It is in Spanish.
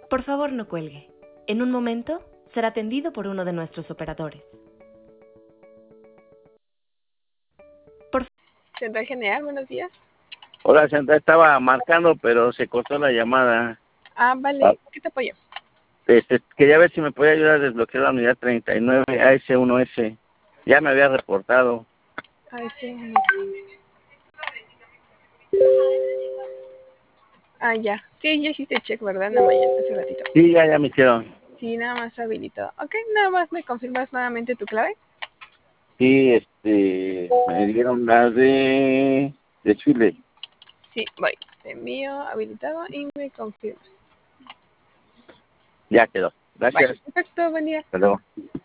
Por favor, no cuelgue. En un momento será atendido por uno de nuestros operadores. Central General, buenos días. Hola, Santa, estaba marcando, pero se cortó la llamada. Vale, ¿qué te apoyo? Quería ver si me podía ayudar a desbloquear la unidad 39 AS1S. Ya me había reportado. Sí. Ya. Sí, ya hiciste check, ¿verdad? En la mañana, hace ratito. Sí, ya me hicieron. Sí, nada más habilitado. Ok, nada más me confirmas nuevamente tu clave. Sí, me dieron la de Chile. Sí, voy. Te envío habilitado y me confirmas. Ya quedó. Gracias. Vale, perfecto, buen día. Hasta luego.